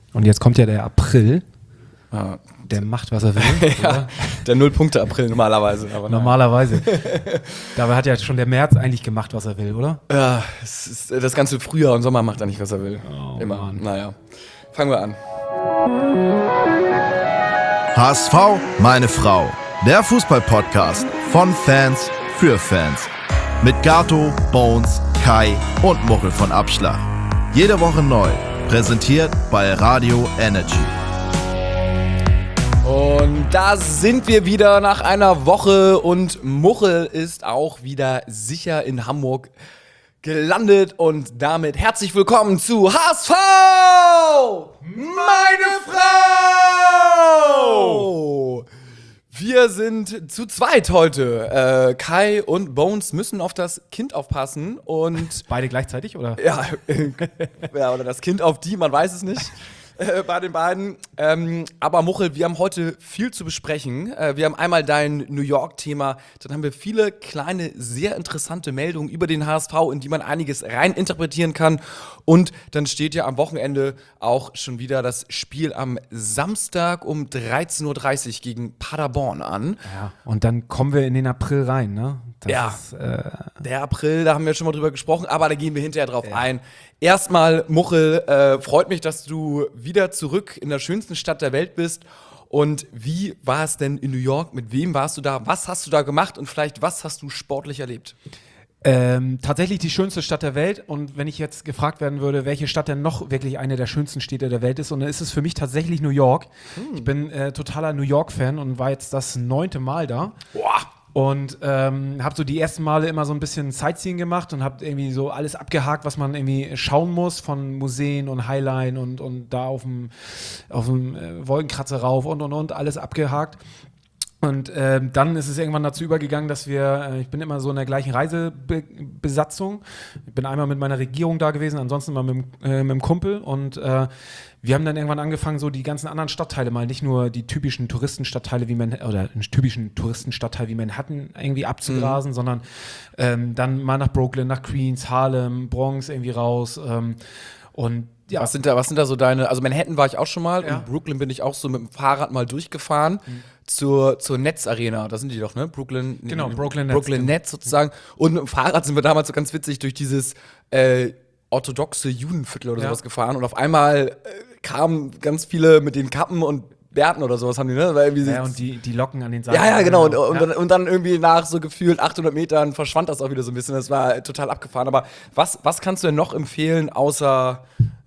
Und jetzt kommt ja der April. Ja. Der macht, was er will. Ja, der Null-Punkte-April normalerweise. Aber normalerweise. Dabei hat ja schon der März eigentlich gemacht, was er will, oder? Ja, das ganze Frühjahr und Sommer macht er nicht, was er will. Oh, immer. Mann. Naja, fangen wir an. HSV, meine Frau. Der Fußball-Podcast von Fans für Fans. Mit Gato, Bones, Kai und Muchel von Abschlag. Jede Woche neu. Präsentiert bei Radio Energy. Und da sind wir wieder nach einer Woche und Muchel ist auch wieder sicher in Hamburg gelandet und damit herzlich willkommen zu HSV, meine Frau! Wir sind zu zweit heute. Kai und Bones müssen auf das Kind aufpassen und Beide gleichzeitig, oder? ja, oder das Kind auf die, man weiß es nicht. Bei den beiden. Aber Muchel, wir haben heute viel zu besprechen. Wir haben einmal dein New York-Thema, dann haben wir viele kleine, sehr interessante Meldungen über den HSV, in die man einiges rein interpretieren kann. Und dann steht ja am Wochenende auch schon wieder das Spiel am Samstag um 13:30 Uhr gegen Paderborn an. Ja, und dann kommen wir in den April rein, ne? Das Ja. ist, Der April, da haben wir schon mal drüber gesprochen, aber da gehen wir hinterher drauf ein. Erstmal, Muchel, freut mich, dass du wieder zurück in der schönsten Stadt der Welt bist. Und wie war es denn in New York? Mit wem warst du da? Was hast du da gemacht? Und vielleicht, was hast du sportlich erlebt? tatsächlich die schönste Stadt der Welt. Und wenn ich jetzt gefragt werden würde, welche Stadt denn noch wirklich eine der schönsten Städte der Welt ist, und dann ist es für mich tatsächlich New York. Ich bin totaler New York-Fan und war jetzt das 9. Mal da. Boah! Und habe so die ersten Male immer so ein bisschen Sightseeing gemacht und habe irgendwie so alles abgehakt, was man irgendwie schauen muss, von Museen und Highline und da auf dem Wolkenkratzer rauf und alles abgehakt. Und dann ist es irgendwann dazu übergegangen, dass ich bin immer so in der gleichen Reisebesatzung. Ich bin einmal mit meiner Regierung da gewesen, ansonsten immer mit dem Kumpel. Und wir haben dann irgendwann angefangen, so die ganzen anderen Stadtteile mal, nicht nur die typischen Touristenstadtteile wie einen typischen Touristenstadtteil wie Manhattan irgendwie abzugrasen, sondern dann mal nach Brooklyn, nach Queens, Harlem, Bronx irgendwie raus. Und ja. Was sind da so deine, also Manhattan war ich auch schon mal Ja. und Brooklyn bin ich auch so mit dem Fahrrad mal durchgefahren zur Nets Arena, da sind die doch, ne? Brooklyn Nets. Nets sozusagen. Und mit dem Fahrrad sind wir damals so ganz witzig durch dieses orthodoxe Judenviertel oder Ja. sowas gefahren und auf einmal kamen ganz viele mit den Kappen und Bärten oder sowas haben die, ne? Weil irgendwie Ja, und die Locken an den Seiten. ja, genau. Ja. Und dann irgendwie nach so gefühlt 800 Metern verschwand das auch wieder so ein bisschen. Das war total abgefahren. Aber was kannst du denn noch empfehlen, außer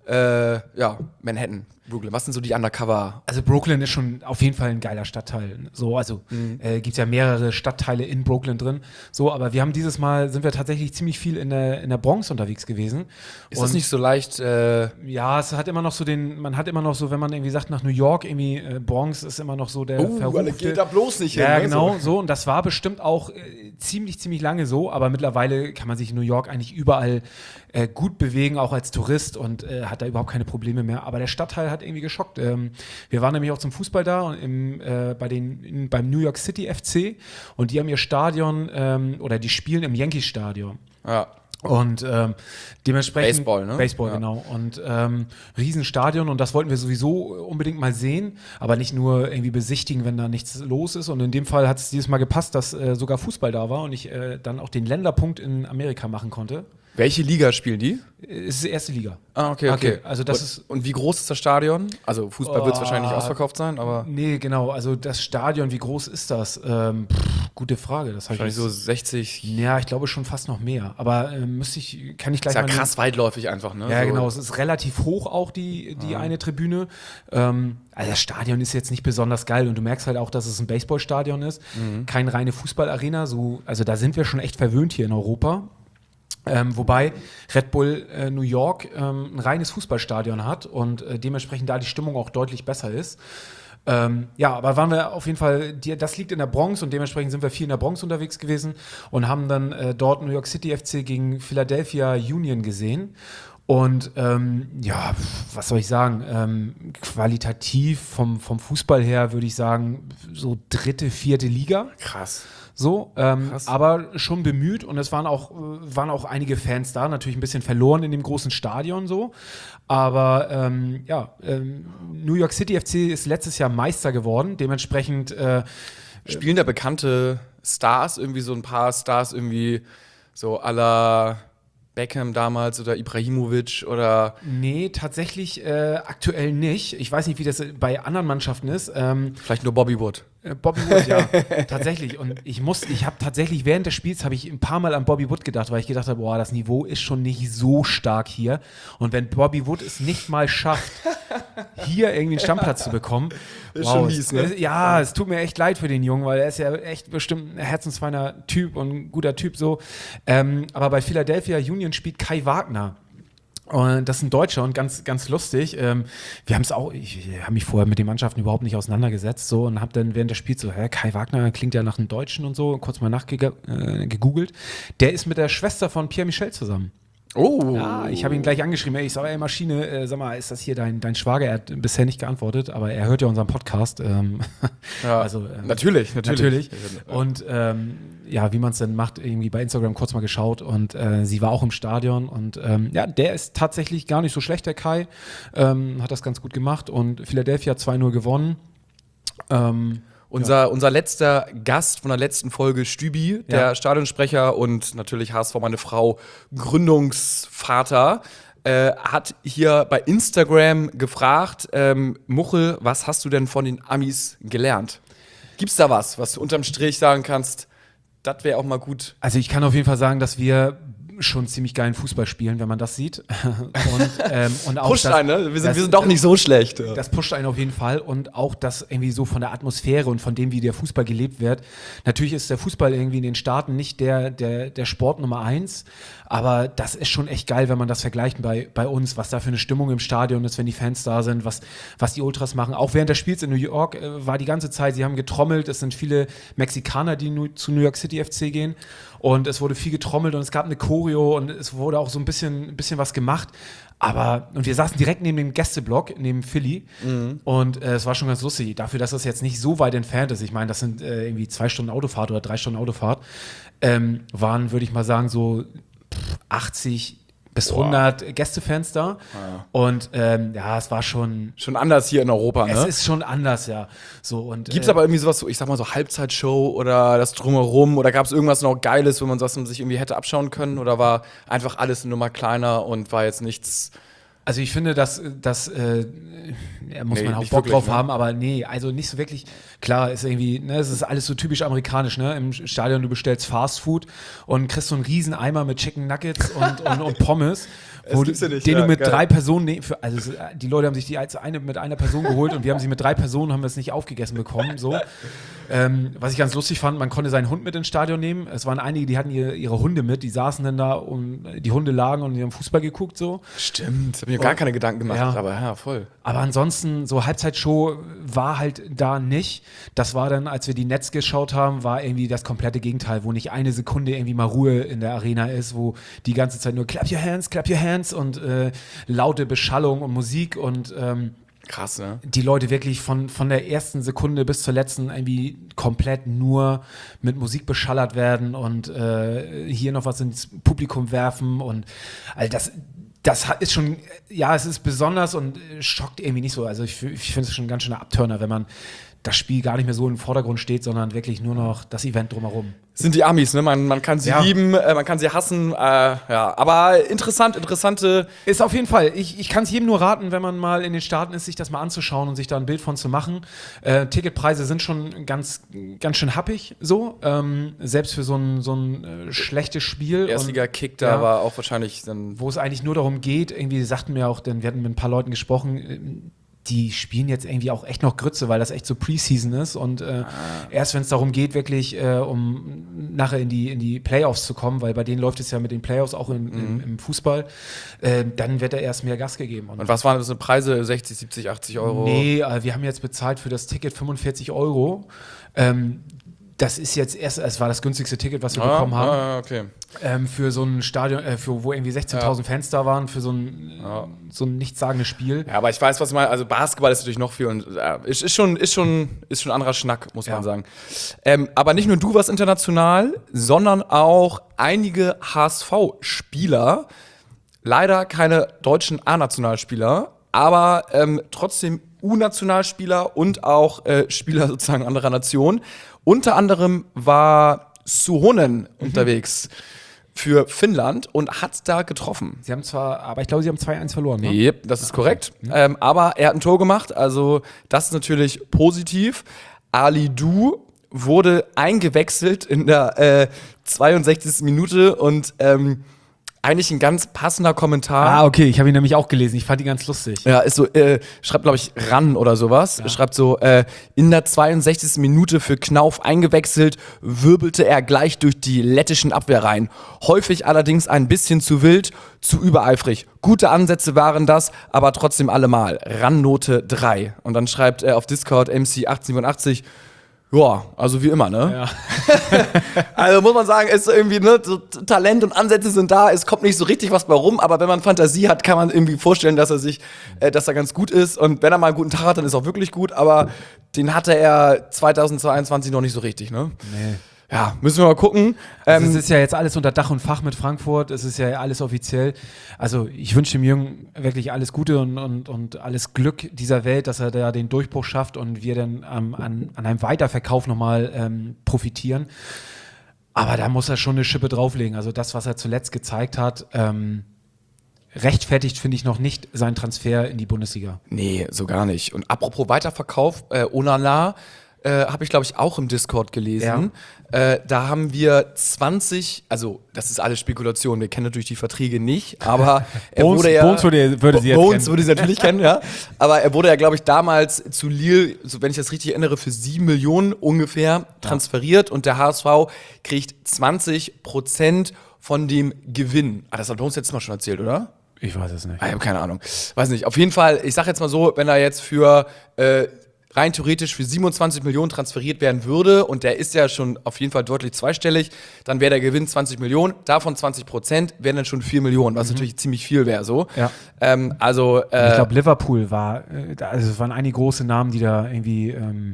Manhattan, Brooklyn? Was sind so die Undercover? Also Brooklyn ist schon auf jeden Fall ein geiler Stadtteil. So, also gibt's ja mehrere Stadtteile in Brooklyn drin. So, aber sind wir tatsächlich ziemlich viel in der Bronx unterwegs gewesen. Ist das nicht so leicht? Ja, es hat immer noch so man hat immer noch so, wenn man irgendwie sagt nach New York, irgendwie Bronx ist immer noch so der verrufte. geht da bloß nicht hin. Ja, ne? genau, so. Und das war bestimmt auch ziemlich lange so, aber mittlerweile kann man sich in New York eigentlich überall gut bewegen, auch als Tourist und hat da überhaupt keine Probleme mehr. Aber der Stadtteil hat irgendwie geschockt. Wir waren nämlich auch zum Fußball da und beim New York City FC und die haben ihr Stadion oder die spielen im Yankees Stadion. Ja. Und dementsprechend Baseball, ne? Baseball, Ja. genau. Und Riesenstadion und das wollten wir sowieso unbedingt mal sehen, aber nicht nur irgendwie besichtigen, wenn da nichts los ist. Und in dem Fall hat es dieses Mal gepasst, dass sogar Fußball da war und ich dann auch den Länderpunkt in Amerika machen konnte. Welche Liga spielen die? Es ist die erste Liga. Ah, okay. Also das ist. Und wie groß ist das Stadion? Also Fußball wird es wahrscheinlich nicht ausverkauft sein, aber Nee, genau. Also das Stadion, wie groß ist das? Gute Frage. Das habe wahrscheinlich ich so 60. Ja, ich glaube schon fast noch mehr. Aber kann ich gleich Ist ja mal. krass weitläufig einfach, ne? Ja, so. genau. Es ist relativ hoch auch die eine Tribüne. Also das Stadion ist jetzt nicht besonders geil und du merkst halt auch, dass es ein Baseballstadion ist. Keine reine Fußballarena. Also da sind wir schon echt verwöhnt hier in Europa. Wobei Red Bull New York ein reines Fußballstadion hat und dementsprechend da die Stimmung auch deutlich besser ist. Aber waren wir auf jeden Fall, das liegt in der Bronx und dementsprechend sind wir viel in der Bronx unterwegs gewesen und haben dann dort New York City FC gegen Philadelphia Union gesehen. Und was soll ich sagen? Qualitativ vom Fußball her würde ich sagen, so 3., 4. Liga. Krass. So, aber schon bemüht und es waren auch einige Fans da, natürlich ein bisschen verloren in dem großen Stadion so. Aber New York City FC ist letztes Jahr Meister geworden, dementsprechend Spielen da bekannte Stars, irgendwie so ein paar Stars, irgendwie so à la Beckham damals oder Ibrahimovic oder. Nee, tatsächlich aktuell nicht. Ich weiß nicht, wie das bei anderen Mannschaften ist. Vielleicht nur Bobby Wood. Bobby Wood, ja, tatsächlich. Und ich habe tatsächlich während des Spiels ein paar Mal an Bobby Wood gedacht, weil ich gedacht habe, boah, das Niveau ist schon nicht so stark hier. Und wenn Bobby Wood es nicht mal schafft, hier irgendwie einen Stammplatz zu bekommen, ist schon mies, ne? Es tut mir echt leid für den Jungen, weil er ist ja echt bestimmt ein herzensfeiner Typ und ein guter Typ so. Aber bei Philadelphia Union spielt Kai Wagner. Und das ist ein Deutscher und ganz, ganz lustig. Ich habe mich vorher mit den Mannschaften überhaupt nicht auseinandergesetzt so und habe dann während des Spiels so, Kai Wagner klingt ja nach einem Deutschen und so, kurz mal nachgegoogelt. Der ist mit der Schwester von Pierre Michel zusammen. Oh. Ja, ich habe ihn gleich angeschrieben, ich sage, Maschine, sag mal, ist das hier dein Schwager? Er hat bisher nicht geantwortet, aber er hört ja unseren Podcast. Ja, also, natürlich. Und wie man es dann macht, irgendwie bei Instagram kurz mal geschaut und sie war auch im Stadion und der ist tatsächlich gar nicht so schlecht, der Kai. Hat das ganz gut gemacht und Philadelphia 2-0 gewonnen. Unser letzter Gast von der letzten Folge, Stübi, der Stadionsprecher und natürlich HSV meine Frau, Gründungsvater, hat hier bei Instagram gefragt, Muchel, was hast du denn von den Amis gelernt? Gibt's da was du unterm Strich sagen kannst, das wäre auch mal gut? Also ich kann auf jeden Fall sagen, dass wir schon ziemlich geilen Fußball spielen, wenn man das sieht. Und auch pusht einen, ne? Wir sind doch nicht so schlecht. Das pusht einen auf jeden Fall und auch das irgendwie so von der Atmosphäre und von dem, wie der Fußball gelebt wird. Natürlich ist der Fußball irgendwie in den Staaten nicht der Sport Nummer 1, aber das ist schon echt geil, wenn man das vergleicht bei uns, was da für eine Stimmung im Stadion ist, wenn die Fans da sind, was die Ultras machen. Auch während des Spiels in New York war die ganze Zeit, sie haben getrommelt, es sind viele Mexikaner, die zu New York City FC gehen. Und es wurde viel getrommelt und es gab eine Choreo und es wurde auch so ein bisschen was gemacht. Und wir saßen direkt neben dem Gästeblock, neben Philly. Mhm. Und es war schon ganz lustig. Dafür, dass das jetzt nicht so weit entfernt ist, ich meine, das sind irgendwie 2 Stunden Autofahrt oder 3 Stunden Autofahrt, waren, würde ich mal sagen, so 80 bis 100 Gästefans da. Ja. Und es war schon anders hier in Europa, ne? Es ist schon anders, ja. So, gibt's aber irgendwie sowas, ich sag mal so Halbzeitshow oder das Drumherum oder gab es irgendwas noch Geiles, wo man sich irgendwie hätte abschauen können oder war einfach alles eine Nummer kleiner und war jetzt nichts? Also ich finde, muss man auch Bock drauf haben, aber nee, also nicht so wirklich. Klar, ist irgendwie, ne, es ist alles so typisch amerikanisch, ne? Im Stadion, du bestellst Fast Food und kriegst so einen riesen Eimer mit Chicken Nuggets und Pommes, den du mit 3 Personen, die Leute haben sich die mit einer Person geholt und wir haben sie mit 3 Personen, haben wir es nicht aufgegessen bekommen, so. Was ich ganz lustig fand, man konnte seinen Hund mit ins Stadion nehmen. Es waren einige, die hatten ihre Hunde mit, die saßen dann da und die Hunde lagen und die haben Fußball geguckt, so. Stimmt, hab mir gar keine Gedanken gemacht, aber ja, voll. Aber ansonsten, so Halbzeitshow war halt da nicht. Das war dann, als wir die Nets geschaut haben, war irgendwie das komplette Gegenteil, wo nicht eine Sekunde irgendwie mal Ruhe in der Arena ist, wo die ganze Zeit nur clap your hands und laute Beschallung und Musik und krass, ne? Die Leute wirklich von der ersten Sekunde bis zur letzten irgendwie komplett nur mit Musik beschallert werden und hier noch was ins Publikum werfen und all das ist schon, es ist besonders und schockt irgendwie nicht so. Also ich finde es schon ein ganz schöner Abturner, wenn man das Spiel gar nicht mehr so im Vordergrund steht, sondern wirklich nur noch das Event drumherum. Sind die Amis, ne? Man kann sie lieben, man kann sie hassen, aber interessante... Ist auf jeden Fall, ich kann es jedem nur raten, wenn man mal in den Staaten ist, sich das mal anzuschauen und sich da ein Bild von zu machen. Ticketpreise sind schon ganz schön happig, so, selbst für so ein schlechtes Spiel. Erstliga-Kick da war auch wahrscheinlich dann... Wo es eigentlich nur darum geht, irgendwie sagten mir auch, denn wir hatten mit ein paar Leuten gesprochen, die spielen jetzt irgendwie auch echt noch Grütze, weil das echt so Preseason ist und erst wenn es darum geht, wirklich um nachher in die Playoffs zu kommen, weil bei denen läuft es ja mit den Playoffs auch im Fußball, dann wird da erst mehr Gas gegeben. Und was waren das für Preise? 60, 70, 80 Euro? Nee, wir haben jetzt bezahlt für das Ticket 45 Euro. Das ist jetzt es war das günstigste Ticket, was wir bekommen haben. Okay. Für so ein Stadion, wo irgendwie 16.000 Fans da waren, für so ein nichtssagendes Spiel. Ja, aber ich weiß, was ich meine. Also Basketball ist natürlich noch viel und ist schon ein anderer Schnack, muss man sagen. Aber nicht nur du warst international, sondern auch einige HSV-Spieler. Leider keine deutschen A-Nationalspieler, aber trotzdem U-Nationalspieler und auch Spieler sozusagen anderer Nationen. Unter anderem war Suhonen unterwegs für Finnland und hat da getroffen. Sie haben aber ich glaube, sie haben 2-1 verloren, ne? Yep, das ist korrekt. Aber er hat ein Tor gemacht, also das ist natürlich positiv. Ali Du wurde eingewechselt in der 62. Minute und eigentlich ein ganz passender Kommentar. Okay, ich habe ihn nämlich auch gelesen. Ich fand ihn ganz lustig. Ja, ist so, schreibt, glaube ich, Ran oder sowas. Ja. Schreibt so, in der 62. Minute für Knauf eingewechselt, wirbelte er gleich durch die lettischen Abwehrreihen. Häufig allerdings ein bisschen zu wild, zu übereifrig. Gute Ansätze waren das, aber trotzdem allemal. Ran-Note 3. Und dann schreibt er auf Discord MC1887, ja, also wie immer, ne? Ja. Also muss man sagen, ist irgendwie, ne, so Talent und Ansätze sind da, es kommt nicht so richtig was bei rum, aber wenn man Fantasie hat, kann man irgendwie vorstellen, dass er ganz gut ist. Und wenn er mal einen guten Tag hat, dann ist er auch wirklich gut, aber den hatte er 2022 noch nicht so richtig, ne? Nee. Ja, müssen wir mal gucken. Also es ist ja jetzt alles unter Dach und Fach mit Frankfurt, es ist ja alles offiziell. Also ich wünsche dem Jungen wirklich alles Gute und alles Glück dieser Welt, dass er da den Durchbruch schafft und wir dann an einem Weiterverkauf nochmal profitieren. Aber da muss er schon eine Schippe drauflegen. Also das, was er zuletzt gezeigt hat, rechtfertigt, finde ich, noch nicht seinen Transfer in die Bundesliga. Nee, so gar nicht. Und apropos Weiterverkauf, Onana habe ich, glaube ich, auch im Discord gelesen. Ja. Da haben wir 20, also das ist alles Spekulation, wir kennen natürlich die Verträge nicht, aber er wurde ja... Bones würde sie jetzt Bones würde sie natürlich kennen, ja. Aber er wurde ja, glaube ich, damals zu Lille, so, wenn ich das richtig erinnere, für 7 Millionen ungefähr transferiert und der HSV kriegt 20% von dem Gewinn. Das hat Bones letztes Mal schon erzählt, oder? Ich weiß es nicht. Ich habe keine Ahnung. Weiß nicht. Auf jeden Fall, ich sag jetzt mal so, wenn er jetzt für rein theoretisch für 27 Millionen transferiert werden würde und der ist ja schon auf jeden Fall deutlich zweistellig, dann wäre der Gewinn 20 Millionen, davon 20% wären dann schon 4 Millionen, was natürlich ziemlich viel wäre so. Ja. Ich glaube, Liverpool also es waren einige große Namen, die da irgendwie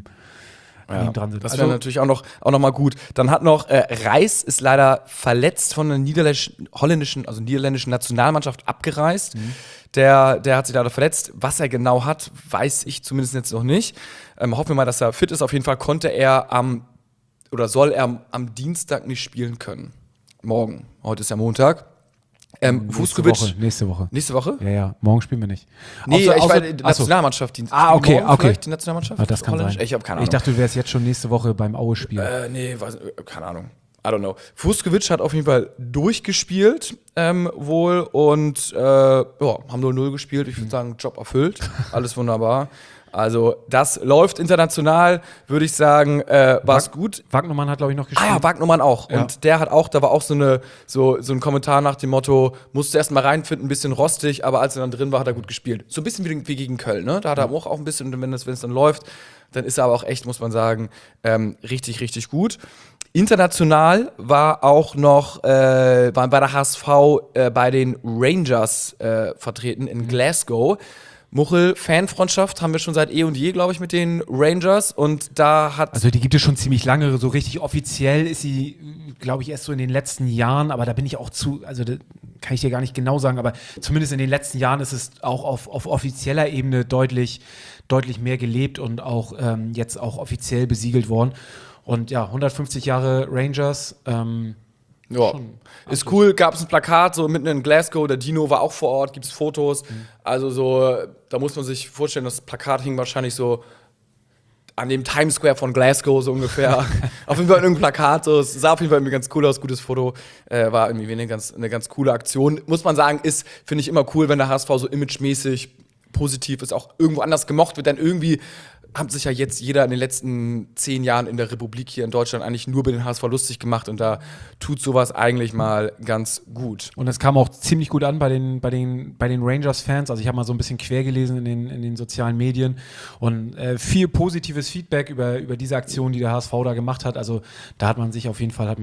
dran sind. Das wäre natürlich auch noch mal gut. Dann hat noch Reis ist leider verletzt von der niederländischen Nationalmannschaft abgereist. Der hat sich leider verletzt. Was er genau hat, weiß ich zumindest jetzt noch nicht. Hoffen wir mal, dass er fit ist. Auf jeden Fall soll er am Dienstag nicht spielen können. Morgen. Heute ist ja Montag. Fußkewitsch. Nächste Woche. Nächste Woche? Ja. Morgen spielen wir nicht. Nee, ich meine die Nationalmannschaft. Okay. Vielleicht die Nationalmannschaft? Das kann sein. Ich habe keine Ahnung. Ich dachte, du wärst jetzt schon nächste Woche beim Aue-Spiel. Keine Ahnung. I don't know. Fußkewitsch hat auf jeden Fall durchgespielt, wohl, und haben 0-0 gespielt. Ich würde sagen, Job erfüllt. Alles wunderbar. Also, das läuft international, würde ich sagen, war es gut. Wagnumann hat, glaube ich, noch gespielt. Wagnumann auch. Ja. Und der hat da war auch so ein Kommentar nach dem Motto, musste erst mal reinfinden, ein bisschen rostig, aber als er dann drin war, hat er gut gespielt. So ein bisschen wie gegen Köln, ne? Da hat er auch ein bisschen, wenn es dann läuft, dann ist er aber auch echt, muss man sagen, richtig, richtig gut. International war auch noch bei der HSV bei den Rangers vertreten in Glasgow. Muchel, Fanfreundschaft haben wir schon seit eh und je, glaube ich, mit den Rangers. Und da hat... Also die gibt es schon ziemlich lange. So richtig offiziell ist sie, glaube ich, erst so in den letzten Jahren. Aber da bin ich auch also da kann ich dir gar nicht genau sagen. Aber zumindest in den letzten Jahren ist es auch auf offizieller Ebene deutlich mehr gelebt und auch jetzt auch offiziell besiegelt worden. Und ja, 150 Jahre Rangers. Ja, ist cool. Gab es ein Plakat so mitten in Glasgow, der Dino war auch vor Ort, gibt es Fotos. Also so, da muss man sich vorstellen, das Plakat hing wahrscheinlich so an dem Times Square von Glasgow so ungefähr. Auf jeden Fall irgendein Plakat, so. Es sah auf jeden Fall irgendwie ganz cool aus, gutes Foto. War irgendwie eine ganz coole Aktion. Muss man sagen, finde ich immer cool, wenn der HSV so imagemäßig positiv ist, auch irgendwo anders gemocht wird, dann irgendwie haben sich ja jetzt jeder in den letzten 10 Jahren in der Republik hier in Deutschland eigentlich nur über den HSV lustig gemacht und da tut sowas eigentlich mal ganz gut. Und es kam auch ziemlich gut an bei den Rangers-Fans. Also ich habe mal so ein bisschen quer gelesen in den sozialen Medien und viel positives Feedback über diese Aktion, die der HSV da gemacht hat. Also da hat man sich auf jeden Fall,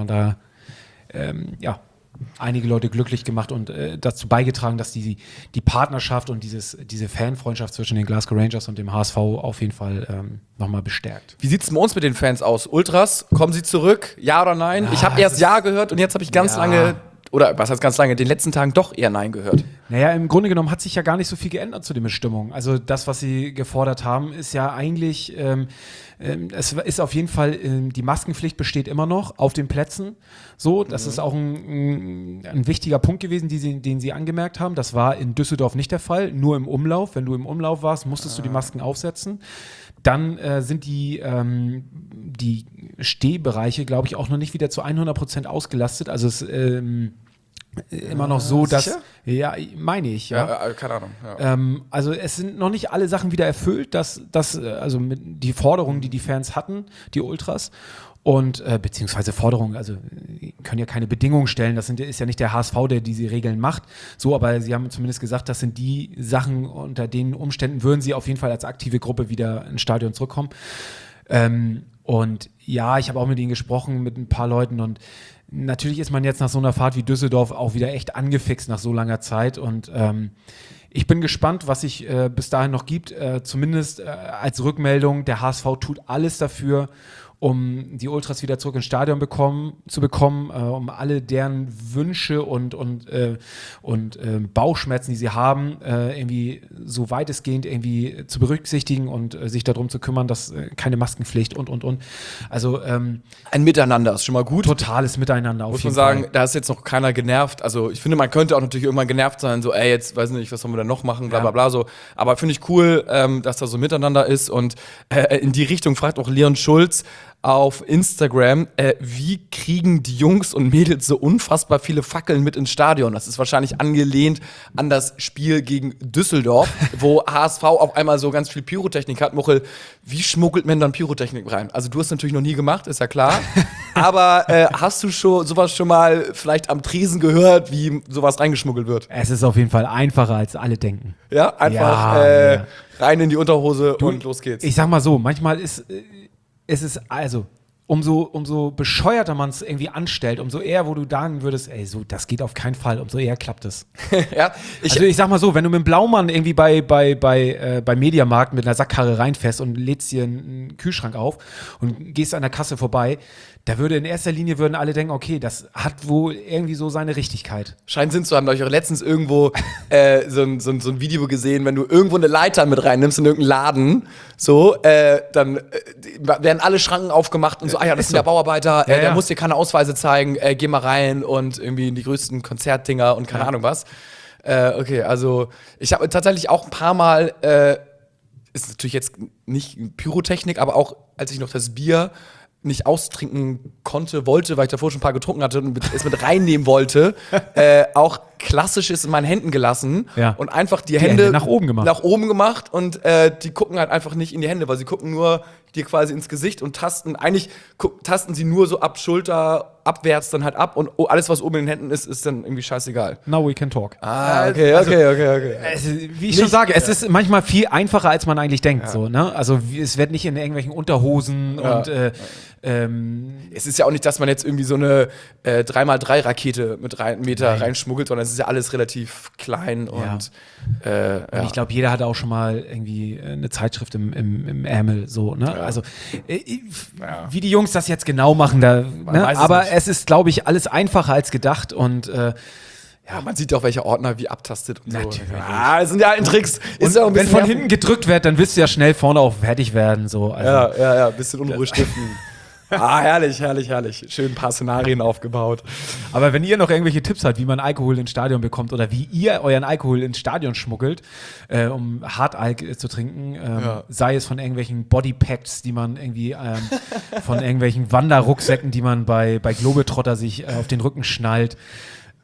einige Leute glücklich gemacht und dazu beigetragen, dass die Partnerschaft und diese Fanfreundschaft zwischen den Glasgow Rangers und dem HSV auf jeden Fall nochmal bestärkt. Wie sieht es bei uns mit den Fans aus? Ultras, kommen sie zurück? Ja oder nein? Ich habe erst Ja gehört und jetzt habe ich ganz lange, oder was heißt ganz lange, in den letzten Tagen doch eher Nein gehört. Naja, im Grunde genommen hat sich ja gar nicht so viel geändert zu der Bestimmung. Also das, was sie gefordert haben, ist ja eigentlich, es ist auf jeden Fall, die Maskenpflicht besteht immer noch auf den Plätzen. So, das ist auch ein wichtiger Punkt gewesen, den sie angemerkt haben. Das war in Düsseldorf nicht der Fall, nur im Umlauf. Wenn du im Umlauf warst, musstest du die Masken aufsetzen. Dann sind die Stehbereiche, glaube ich, auch noch nicht wieder zu 100% ausgelastet. Also es immer noch so, dass... Sicher? Ja, meine ich, ja. Keine Ahnung. Ja. Also es sind noch nicht alle Sachen wieder erfüllt, also mit die Forderungen, die Fans hatten, die Ultras. Und beziehungsweise Forderungen, also können ja keine Bedingungen stellen, ist ja nicht der HSV, der diese Regeln macht, so, aber sie haben zumindest gesagt, das sind die Sachen, unter den Umständen würden sie auf jeden Fall als aktive Gruppe wieder ins Stadion zurückkommen. Und ja, ich habe auch mit ihnen gesprochen, mit ein paar Leuten und natürlich ist man jetzt nach so einer Fahrt wie Düsseldorf auch wieder echt angefixt nach so langer Zeit und ich bin gespannt, was sich bis dahin noch gibt, zumindest als Rückmeldung, der HSV tut alles dafür, um die Ultras wieder zurück ins Stadion zu bekommen, um alle deren Wünsche und Bauchschmerzen, die sie haben, irgendwie so weitestgehend irgendwie zu berücksichtigen und sich darum zu kümmern, dass keine Maskenpflicht und. Also ein Miteinander ist schon mal gut. Totales Miteinander auf Muss jeden man sagen, Fall. da ist jetzt noch keiner genervt. Also ich finde, man könnte auch natürlich irgendwann genervt sein, so jetzt weiß nicht, was sollen wir denn noch machen, bla bla bla so. Aber finde ich cool, dass da so Miteinander ist und in die Richtung fragt auch Leon Schulz auf Instagram, wie kriegen die Jungs und Mädels so unfassbar viele Fackeln mit ins Stadion? Das ist wahrscheinlich angelehnt an das Spiel gegen Düsseldorf, wo HSV auf einmal so ganz viel Pyrotechnik hat. Muchel, wie schmuggelt man dann Pyrotechnik rein? Also du hast natürlich noch nie gemacht, ist ja klar. Aber hast du sowas schon mal vielleicht am Tresen gehört, wie sowas reingeschmuggelt wird? Es ist auf jeden Fall einfacher, als alle denken. Ja, einfach Ja. rein in die Unterhose und los geht's. Ich sag mal so, manchmal ist also umso bescheuerter man es irgendwie anstellt, umso eher, wo du sagen würdest, das geht auf keinen Fall, umso eher klappt es. Ja, Ich sag mal so, wenn du mit dem Blaumann irgendwie bei Mediamarkt mit einer Sackkarre reinfährst und lädst dir einen Kühlschrank auf und gehst an der Kasse vorbei, da würden alle denken, okay, das hat wohl irgendwie so seine Richtigkeit. Scheint Sinn zu haben. Da habe ich auch letztens irgendwo so ein Video gesehen, wenn du irgendwo eine Leiter mit reinnimmst in irgendeinen Laden, so, dann werden alle Schranken aufgemacht und so, das ist der Bauarbeiter, der muss dir keine Ausweise zeigen, geh mal rein und irgendwie in die größten Konzertdinger und keine Ahnung was. Okay, also ich habe tatsächlich auch ein paar Mal, ist natürlich jetzt nicht Pyrotechnik, aber auch als ich noch das Bier nicht austrinken wollte, weil ich davor schon ein paar getrunken hatte und es mit reinnehmen wollte, auch Klassisches in meinen Händen gelassen und einfach die Hände nach oben gemacht und die gucken halt einfach nicht in die Hände, weil sie gucken nur dir quasi ins Gesicht und tasten sie nur so ab Schulter abwärts dann halt ab und alles, was oben in den Händen ist dann irgendwie scheißegal. Now we can talk. Okay. Wie ich schon sage, es ist manchmal viel einfacher, als man eigentlich denkt. So, ne? Also es wird nicht in irgendwelchen Unterhosen und es ist ja auch nicht, dass man jetzt irgendwie so eine 3x3-Rakete mit Meter reinschmuggelt, sondern es ist ja alles relativ klein und ich glaube, jeder hatte auch schon mal irgendwie eine Zeitschrift im Ärmel, so, ne? Ja. Also wie die Jungs das jetzt genau machen, aber es ist, glaube ich, alles einfacher als gedacht und man sieht ja auch, welcher Ordner wie abtastet und natürlich. So. Das sind ja alten Tricks. Und ja wenn von hinten gedrückt wird, dann willst du ja schnell vorne auch fertig werden. So. Also, ein bisschen Unruhe stiften. Herrlich. Schön ein paar Szenarien aufgebaut. Aber wenn ihr noch irgendwelche Tipps habt, wie man Alkohol ins Stadion bekommt oder wie ihr euren Alkohol ins Stadion schmuggelt, um Hartalk zu trinken, sei es von irgendwelchen Bodypacks, die man irgendwie von irgendwelchen Wanderrucksäcken, die man bei Globetrotter sich auf den Rücken schnallt.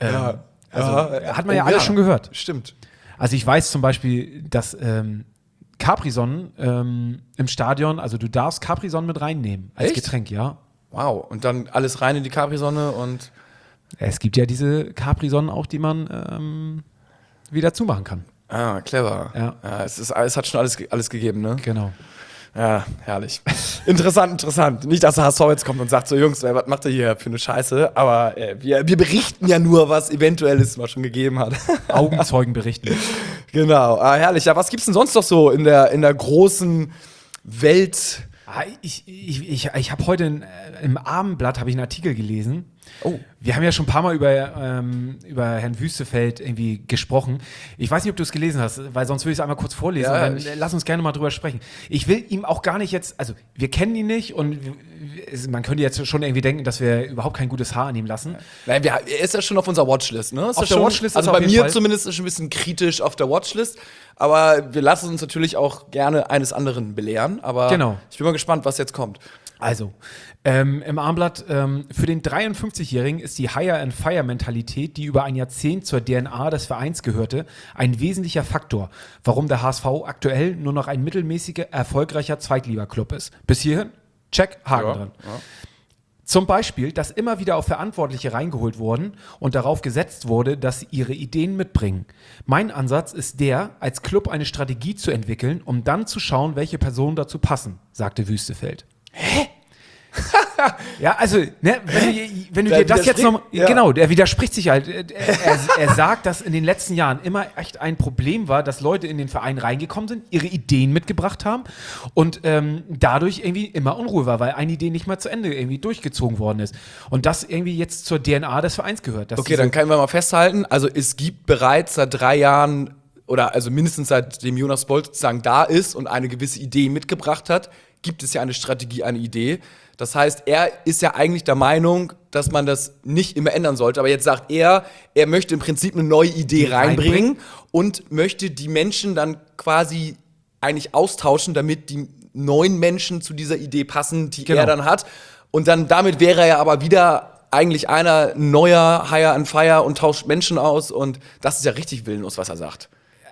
Hat man ja alles schon gehört. Stimmt. Also ich weiß zum Beispiel, dass Capri-Sonnen im Stadion, also du darfst Capri-Sonnen mit reinnehmen als Echt? Getränk, ja. Wow, und dann alles rein in die Capri-Sonne und Es gibt ja diese Capri-Sonnen auch, die man wieder zumachen kann. clever. Ja. Es hat schon alles gegeben, ne? Genau. Ja, herrlich. Interessant. Nicht, dass der HSV jetzt kommt und sagt so, Jungs, was macht ihr hier für eine Scheiße? Aber wir berichten ja nur, was eventuell es mal schon gegeben hat. Augenzeugen berichten. Genau, herrlich. Ja, was gibt's denn sonst noch so in der großen Welt? Ich habe heute im Abendblatt einen Artikel gelesen. Oh. Wir haben ja schon ein paar Mal über Herrn Wüstefeld irgendwie gesprochen. Ich weiß nicht, ob du es gelesen hast, weil sonst würde ich es einmal kurz vorlesen. Ja, und dann lass uns gerne mal drüber sprechen. Ich will ihm auch gar nicht jetzt, also wir kennen ihn nicht und man könnte jetzt schon irgendwie denken, dass wir überhaupt kein gutes Haar an ihm lassen. Nein, er ist ja schon auf unserer Watchlist, ne? Auf der Watchlist also ist bei auf jeden mir Fall. zumindest ist schon ein bisschen kritisch auf der Watchlist. Aber wir lassen uns natürlich auch gerne eines anderen belehren. Aber Genau. ich bin mal gespannt, was jetzt kommt. Also, im Armblatt, für den 53-Jährigen ist die Hire-and-Fire-Mentalität, die über ein Jahrzehnt zur DNA des Vereins gehörte, ein wesentlicher Faktor, warum der HSV aktuell nur noch ein mittelmäßiger, erfolgreicher Zweitligaklub ist. Bis hierhin, check, Haken dran. Ja. Zum Beispiel, dass immer wieder auch Verantwortliche reingeholt wurden und darauf gesetzt wurde, dass sie ihre Ideen mitbringen. Mein Ansatz ist der, als Club eine Strategie zu entwickeln, um dann zu schauen, welche Personen dazu passen, sagte Wüstefeld. Ja, also, ne, wenn du Der dir das jetzt noch. widerspricht, ja. Genau, der widerspricht sich halt. Er sagt, dass in den letzten Jahren immer echt ein Problem war, dass Leute in den Verein reingekommen sind, ihre Ideen mitgebracht haben und dadurch irgendwie immer Unruhe war, weil eine Idee nicht mal zu Ende irgendwie durchgezogen worden ist. Und das irgendwie jetzt zur DNA des Vereins gehört. Dass Okay, dann können wir mal festhalten, also es gibt bereits seit 3 Jahren oder also mindestens seitdem Jonas Bolt sozusagen da ist und eine gewisse Idee mitgebracht hat, gibt es ja eine Strategie, eine Idee. Das heißt, er ist ja eigentlich der Meinung, dass man das nicht immer ändern sollte. Aber jetzt sagt er möchte im Prinzip eine neue Idee reinbringen und möchte die Menschen dann quasi eigentlich austauschen, damit die neuen Menschen zu dieser Idee passen, die Genau. er dann hat. Und dann damit wäre er ja aber wieder eigentlich ein neuer Hire and Fire und tauscht Menschen aus. Und das ist ja richtig willenlos, was er sagt.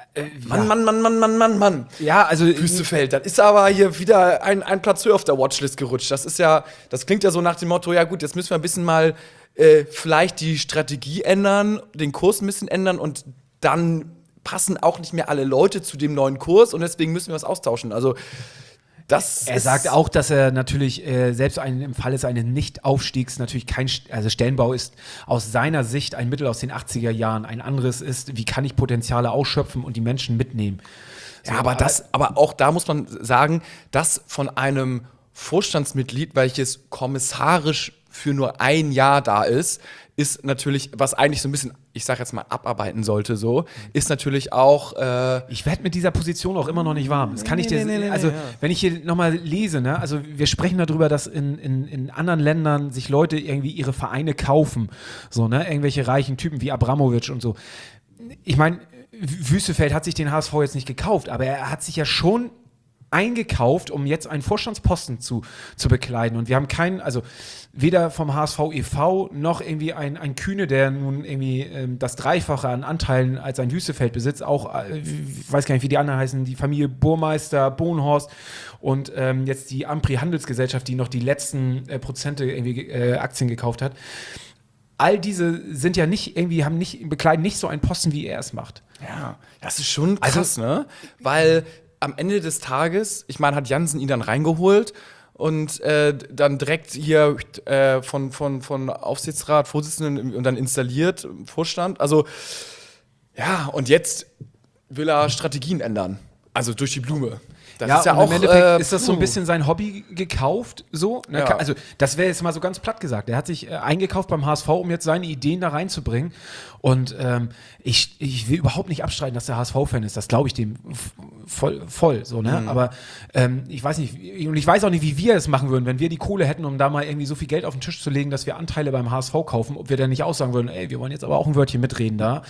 Mann. Ja, also. Wüstefeld, das ist aber hier wieder ein Platz höher auf der Watchlist gerutscht. Das klingt ja so nach dem Motto, ja gut, jetzt müssen wir ein bisschen mal vielleicht die Strategie ändern, den Kurs ein bisschen ändern und dann passen auch nicht mehr alle Leute zu dem neuen Kurs und deswegen müssen wir was austauschen. Also Er sagt auch, dass er natürlich selbst im Falle eines Nicht-Aufstiegs natürlich also Stellenbau ist aus seiner Sicht ein Mittel aus den 80er Jahren. Ein anderes ist, wie kann ich Potenziale ausschöpfen und die Menschen mitnehmen. So, ja, aber auch da muss man sagen, dass von einem Vorstandsmitglied, welches kommissarisch für nur 1 Jahr da ist natürlich, was eigentlich so ein bisschen, ich sag jetzt mal, abarbeiten sollte, so, ist natürlich auch. Ich werde mit dieser Position auch immer noch nicht warm. Das kann ich dir. Also, wenn ich hier nochmal lese, ne, also wir sprechen darüber, dass in anderen Ländern sich Leute irgendwie ihre Vereine kaufen. So, ne, irgendwelche reichen Typen wie Abramovic und so. Ich meine, Wüstefeld hat sich den HSV jetzt nicht gekauft, aber er hat sich ja schon eingekauft, um jetzt einen Vorstandsposten zu bekleiden. Und wir haben also weder vom HSV e.V. noch irgendwie ein Kühne, der nun irgendwie das Dreifache an Anteilen als ein Wüstefeld besitzt, auch, ich weiß gar nicht, wie die anderen heißen, die Familie Burmeister, Bohnhorst und jetzt die Ampri Handelsgesellschaft, die noch die letzten Prozente irgendwie Aktien gekauft hat. All diese sind ja bekleiden nicht so einen Posten, wie er es macht. Ja, das ist schon krass, ne? Weil am Ende des Tages, ich meine, hat Jansen ihn dann reingeholt und dann direkt hier von Aufsichtsrat, Vorsitzenden und dann installiert, im Vorstand. Also, ja, und jetzt will er Strategien ändern. Also durch die Blume. Das ist ja und auch, im Endeffekt ist das so ein bisschen sein Hobby gekauft, so. Ne? Ja. Also, das wäre jetzt mal so ganz platt gesagt. Er hat sich eingekauft beim HSV, um jetzt seine Ideen da reinzubringen. Und ich will überhaupt nicht abstreiten, dass der HSV-Fan ist. Das glaube ich dem voll so, ne? Aber ich weiß nicht, und ich weiß auch nicht, wie wir es machen würden, wenn wir die Kohle hätten, um da mal irgendwie so viel Geld auf den Tisch zu legen, dass wir Anteile beim HSV kaufen, ob wir dann nicht aussagen würden, ey, wir wollen jetzt aber auch ein Wörtchen mitreden da.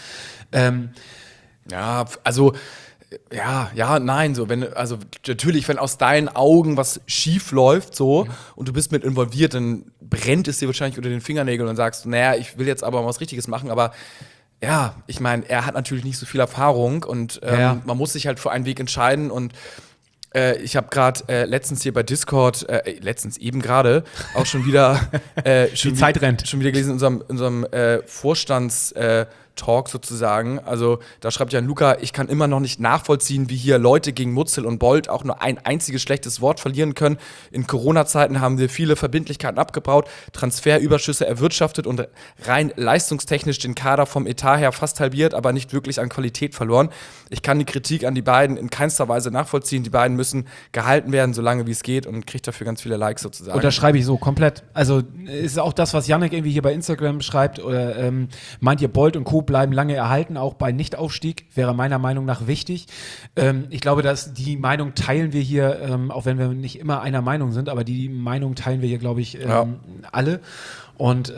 ja, also nein, so, also natürlich, wenn aus deinen Augen was schief läuft, so, und du bist mit involviert, dann brennt es dir wahrscheinlich unter den Fingernägeln und sagst, naja, ich will jetzt aber was Richtiges machen, aber ja, ich meine, er hat natürlich nicht so viel Erfahrung und man muss sich halt für einen Weg entscheiden und ich habe gerade letztens hier bei Discord, letztens eben gerade, auch schon wieder Die Zeit rennt. Schon wieder gelesen in unserem Vorstandstalk sozusagen. Also da schreibt Jan Luca, ich kann immer noch nicht nachvollziehen, wie hier Leute gegen Mutzel und Bold auch nur ein einziges schlechtes Wort verlieren können. In Corona-Zeiten haben wir viele Verbindlichkeiten abgebaut, Transferüberschüsse erwirtschaftet und rein leistungstechnisch den Kader vom Etat her fast halbiert, aber nicht wirklich an Qualität verloren. Ich kann die Kritik an die beiden in keinster Weise nachvollziehen. Die beiden müssen gehalten werden, solange wie es geht und kriegt dafür ganz viele Likes sozusagen. Und das schreibe ich so komplett. Also ist auch das, was Yannick irgendwie hier bei Instagram schreibt. Oder meint ihr, Bold und Co. bleiben lange erhalten, auch bei Nichtaufstieg, wäre meiner Meinung nach wichtig. Ich glaube, dass die Meinung teilen wir hier, auch wenn wir nicht immer einer Meinung sind, aber die Meinung teilen wir hier, glaube ich, alle. Und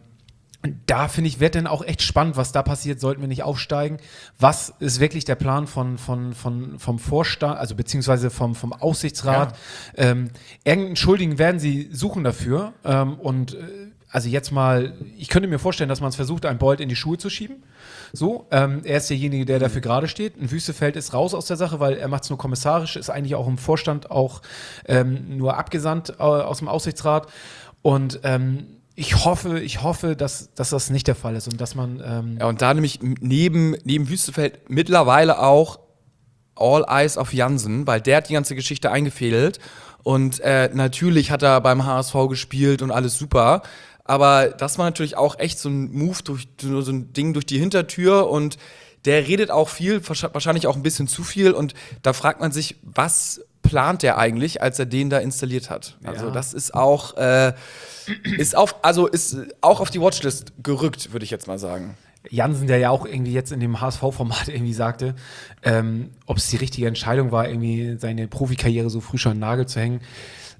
da finde ich, wird dann auch echt spannend, was da passiert, sollten wir nicht aufsteigen. Was ist wirklich der Plan vom Vorstand, also beziehungsweise vom Aufsichtsrat? Ja. Irgendeinen Schuldigen werden sie suchen dafür. Also jetzt mal, ich könnte mir vorstellen, dass man es versucht, einen Bold in die Schuhe zu schieben. So, er ist derjenige, der dafür gerade steht. Ein Wüstefeld ist raus aus der Sache, weil er macht es nur kommissarisch, ist eigentlich auch im Vorstand auch nur abgesandt aus dem Aufsichtsrat. Und ich hoffe, dass das nicht der Fall ist und dass man ja, und da nämlich neben Wüstefeld mittlerweile auch All Eyes auf Jansen, weil der hat die ganze Geschichte eingefädelt und natürlich hat er beim HSV gespielt und alles super, aber das war natürlich auch echt so ein Move, so ein Ding durch die Hintertür und der redet auch viel, wahrscheinlich auch ein bisschen zu viel und da fragt man sich, was plant der eigentlich, als er den da installiert hat? Also das ist auch ist auch auf die Watchlist gerückt, würde ich jetzt mal sagen. Jansen, der ja auch irgendwie jetzt in dem HSV-Format irgendwie sagte, ob es die richtige Entscheidung war, irgendwie seine Profikarriere so früh schon an den Nagel zu hängen.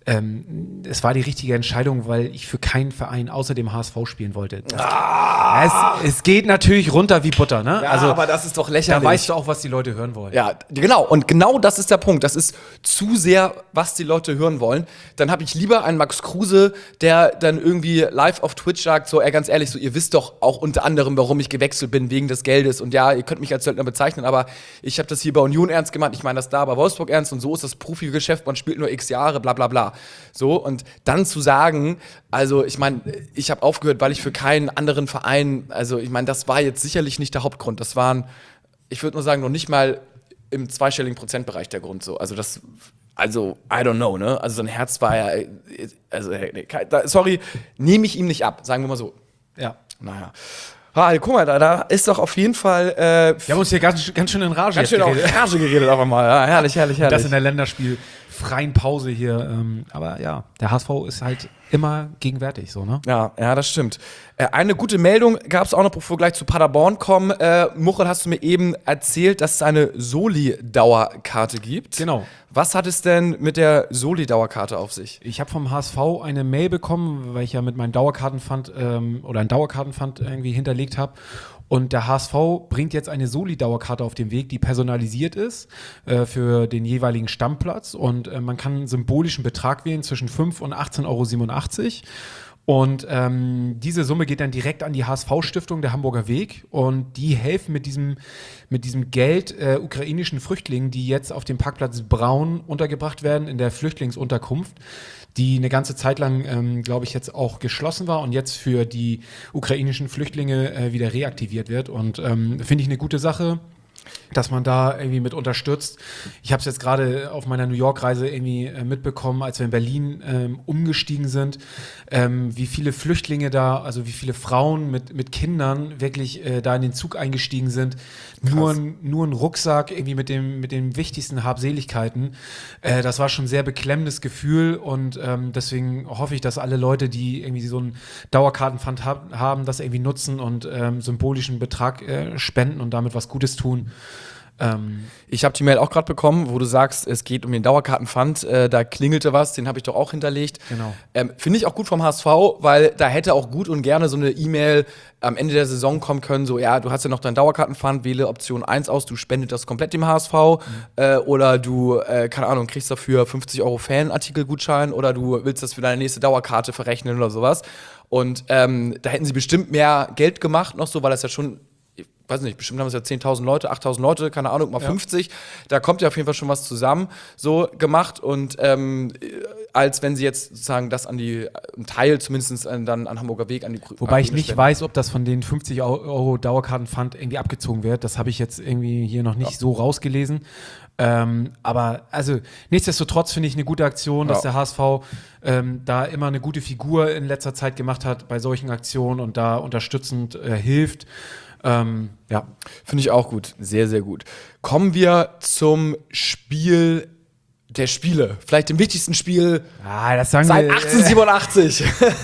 Es war die richtige Entscheidung, weil ich für keinen Verein außer dem HSV spielen wollte. Es geht natürlich runter wie Butter, ne? Ja, also, aber das ist doch lächerlich. Da weißt du auch, was die Leute hören wollen. Ja, genau. Und genau das ist der Punkt. Das ist zu sehr, was die Leute hören wollen. Dann habe ich lieber einen Max Kruse, der dann irgendwie live auf Twitch sagt, so, ganz ehrlich, so, ihr wisst doch auch unter anderem, warum ich gewechselt bin, wegen des Geldes. Und ja, ihr könnt mich als Söldner bezeichnen, aber ich habe das hier bei Union ernst gemacht. Ich meine das da bei Wolfsburg ernst. Und so ist das Profigeschäft. Man spielt nur x Jahre, bla bla bla. So, und dann zu sagen, also ich meine, ich habe aufgehört, weil ich für keinen anderen Verein, also ich meine, das war jetzt sicherlich nicht der Hauptgrund. Das waren, ich würde nur sagen, noch nicht mal im zweistelligen Prozentbereich der Grund so. Also I don't know, ne? Also sein Herz war ja, sorry, nehme ich ihm nicht ab, sagen wir mal so. Ja. Naja. Guck mal, da ist doch auf jeden Fall. Wir haben uns hier ganz schön in Rage geredet auf einmal. Ja, herrlich. Das in der länderspielfreien Pause hier. Aber ja, der HSV ist halt immer gegenwärtig, so, ne? Ja, das stimmt. Eine gute Meldung gab es auch noch, bevor wir gleich zu Paderborn kommen. Muchel, hast du mir eben erzählt, dass es eine Soli-Dauerkarte gibt. Genau. Was hat es denn mit der Soli-Dauerkarte auf sich? Ich habe vom HSV eine Mail bekommen, weil ich ja mit meinem Dauerkartenpfand oder ein Dauerkartenpfand irgendwie hinterlegt habe. Und der HSV bringt jetzt eine Soli-Dauerkarte auf den Weg, die personalisiert ist für den jeweiligen Stammplatz. Und man kann einen symbolischen Betrag wählen zwischen 5 und 18,87 €. Und diese Summe geht dann direkt an die HSV-Stiftung, der Hamburger Weg. Und die helfen mit diesem Geld ukrainischen Flüchtlingen, die jetzt auf dem Parkplatz Braun untergebracht werden, in der Flüchtlingsunterkunft, die eine ganze Zeit lang, glaube ich, jetzt auch geschlossen war und jetzt für die ukrainischen Flüchtlinge wieder reaktiviert wird. Und finde ich eine gute Sache, dass man da irgendwie mit unterstützt. Ich habe es jetzt gerade auf meiner New York-Reise irgendwie mitbekommen, als wir in Berlin umgestiegen sind, wie viele Flüchtlinge da, also wie viele Frauen mit Kindern wirklich da in den Zug eingestiegen sind. Nur ein Rucksack irgendwie mit den wichtigsten Habseligkeiten. Das war schon ein sehr beklemmendes Gefühl und deswegen hoffe ich, dass alle Leute, die irgendwie so einen Dauerkartenpfand haben, das irgendwie nutzen und symbolischen Betrag spenden und damit was Gutes tun. Ich habe die Mail auch gerade bekommen, wo du sagst, es geht um den Dauerkartenpfand, da klingelte was, den habe ich doch auch hinterlegt. Genau. Finde ich auch gut vom HSV, weil da hätte auch gut und gerne so eine E-Mail am Ende der Saison kommen können, so, ja, du hast ja noch deinen Dauerkartenpfand, wähle Option 1 aus, du spendest das komplett dem HSV oder du, keine Ahnung, kriegst dafür 50 € Fanartikelgutschein oder du willst das für deine nächste Dauerkarte verrechnen oder sowas. Und da hätten sie bestimmt mehr Geld gemacht noch so, weil das ja schon weiß nicht, bestimmt haben es ja 10.000 Leute, 8.000 Leute, keine Ahnung, mal 50. Da kommt ja auf jeden Fall schon was zusammen, so gemacht. Und als wenn sie jetzt sozusagen das einen Teil zumindest dann an Hamburger Weg an die Wobei ich nicht weiß, ob das von den 50 Euro Dauerkartenpfand irgendwie abgezogen wird. Das habe ich jetzt irgendwie hier noch nicht so rausgelesen. Aber also nichtsdestotrotz finde ich eine gute Aktion, dass der HSV da immer eine gute Figur in letzter Zeit gemacht hat bei solchen Aktionen und da unterstützend hilft. Finde ich auch gut. Sehr, sehr gut. Kommen wir zum Spiel der Spiele. Vielleicht dem wichtigsten Spiel das sagen seit 1887.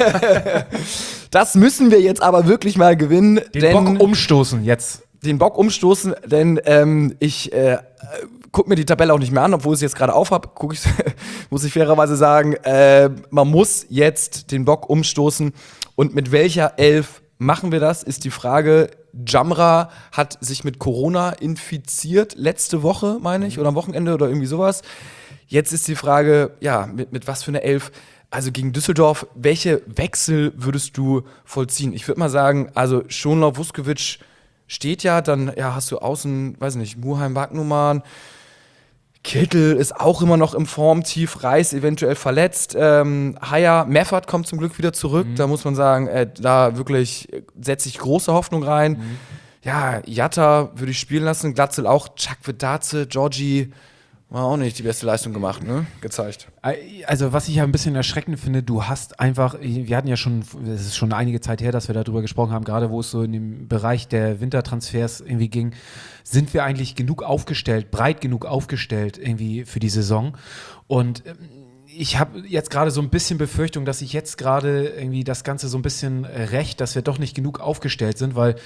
Das müssen wir jetzt aber wirklich mal gewinnen. Den Bock umstoßen jetzt. Den Bock umstoßen, denn ich gucke mir die Tabelle auch nicht mehr an, obwohl ich es jetzt gerade auf habe, muss ich fairerweise sagen, man muss jetzt den Bock umstoßen. Und mit welcher Elf machen wir das, ist die Frage. Jamra hat sich mit Corona infiziert, letzte Woche, meine ich, oder am Wochenende oder irgendwie sowas. Jetzt ist die Frage, mit was für eine Elf? Also gegen Düsseldorf, welche Wechsel würdest du vollziehen? Ich würde mal sagen, also Schonlau, Vuskovic steht ja, dann hast du außen, weiß nicht, Muheim, Wagnumann, Kittel ist auch immer noch im Formtief, Reis eventuell verletzt, Haier, Meffert kommt zum Glück wieder zurück, da muss man sagen, da wirklich setze ich große Hoffnung rein. Ja, Jatta würde ich spielen lassen, Glatzel auch, Chakvedaze, Georgi, war auch nicht die beste Leistung gemacht, ne? Gezeigt. Also, was ich ja ein bisschen erschreckend finde, du hast einfach, wir hatten ja schon, es ist schon einige Zeit her, dass wir darüber gesprochen haben, gerade wo es so in dem Bereich der Wintertransfers irgendwie ging, sind wir eigentlich genug aufgestellt, breit genug aufgestellt irgendwie für die Saison. Und ich habe jetzt gerade so ein bisschen Befürchtung, dass ich jetzt gerade irgendwie das Ganze so ein bisschen rächt, dass wir doch nicht genug aufgestellt sind, weil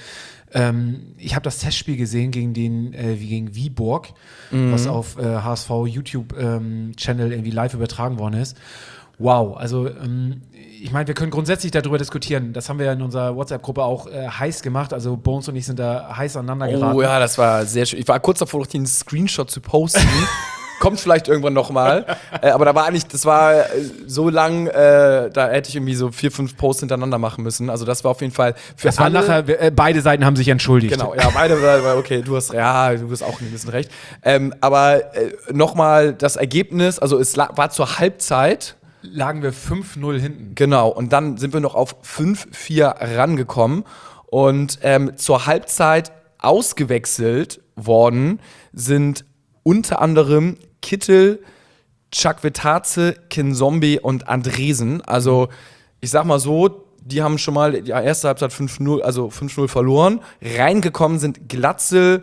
ich habe das Testspiel gesehen gegen Viborg, was auf HSV YouTube-Channel irgendwie live übertragen worden ist. Wow, also ich meine, wir können grundsätzlich darüber diskutieren. Das haben wir ja in unserer WhatsApp-Gruppe auch heiß gemacht. Also Bones und ich sind da heiß aneinander geraten. Oh ja, das war sehr schön. Ich war kurz davor, noch den Screenshot zu posten. Kommt vielleicht irgendwann nochmal. Aber das war so lang, da hätte ich irgendwie so 4, 5 Posts hintereinander machen müssen. Also das war auf jeden Fall für das alle. War nachher, beide Seiten haben sich entschuldigt. Genau, ja, beide waren, okay, du hast auch ein bisschen recht. Aber nochmal das Ergebnis, also es war zur Halbzeit. Lagen wir 5-0 hinten. Genau, und dann sind wir noch auf 5-4 rangekommen. Und zur Halbzeit ausgewechselt worden sind unter anderem Kittel, Chakvedaze, Kinzombie und Andresen. Also, ich sag mal so, die haben schon mal die erste Halbzeit 5-0 verloren. Reingekommen sind Glatzel,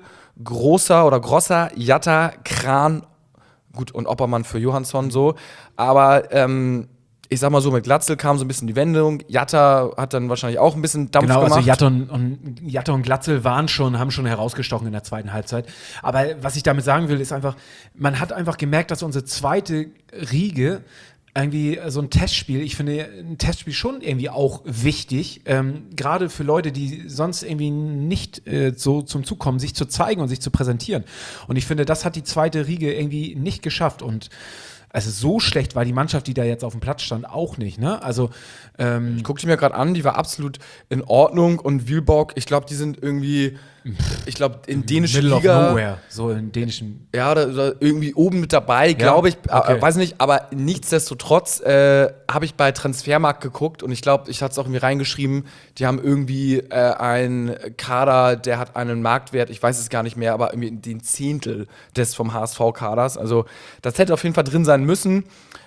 Grosser, Jatta, Kran, gut, und Oppermann für Johansson so. Aber ich sag mal so, mit Glatzel kam so ein bisschen die Wendung. Jatta hat dann wahrscheinlich auch ein bisschen Dampf gemacht. Also Jatta und Glatzel haben schon herausgestochen in der zweiten Halbzeit. Aber was ich damit sagen will, ist einfach, man hat einfach gemerkt, dass unsere zweite Riege irgendwie so ein Testspiel, ich finde ein Testspiel schon irgendwie auch wichtig, gerade für Leute, die sonst irgendwie nicht so zum Zug kommen, sich zu zeigen und sich zu präsentieren. Und ich finde, das hat die zweite Riege irgendwie nicht geschafft. Und also so schlecht war die Mannschaft, die da jetzt auf dem Platz stand, auch nicht, ne? Also ich gucke die mir gerade an, die war absolut in Ordnung. Und Wilborg, ich glaube, die sind irgendwie, in dänischer Liga. Middle of nowhere, so in dänischen. Ja, oder irgendwie oben mit dabei, glaube ich. Okay. Weiß nicht, aber nichtsdestotrotz habe ich bei Transfermarkt geguckt und ich glaube, ich hatte es auch irgendwie reingeschrieben, die haben irgendwie einen Kader, der hat einen Marktwert, ich weiß es gar nicht mehr, aber irgendwie den Zehntel des vom HSV-Kaders. Also das hätte auf jeden Fall drin sein müssen.